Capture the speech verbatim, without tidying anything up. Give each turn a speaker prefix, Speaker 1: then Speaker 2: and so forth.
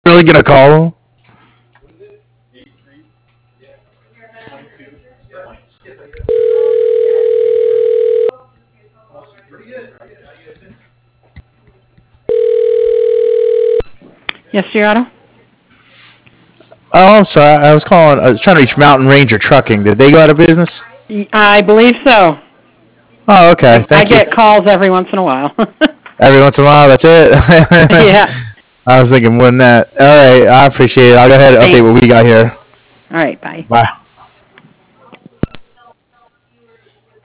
Speaker 1: really gonna call him?
Speaker 2: Yes, Gerardo?
Speaker 1: Oh, I'm sorry. I was calling. I was trying to reach Mountain Ranger Trucking. Did they go out of business?
Speaker 2: I believe so.
Speaker 1: Oh, okay.
Speaker 2: I, I
Speaker 1: Thank you.
Speaker 2: get calls every once in a while.
Speaker 1: Every once in a while, that's it.
Speaker 2: Yeah.
Speaker 1: I was thinking more than that. All right, I appreciate it. I'll go ahead and update
Speaker 2: Thanks.
Speaker 1: what we got here.
Speaker 2: All right, bye.
Speaker 1: Bye.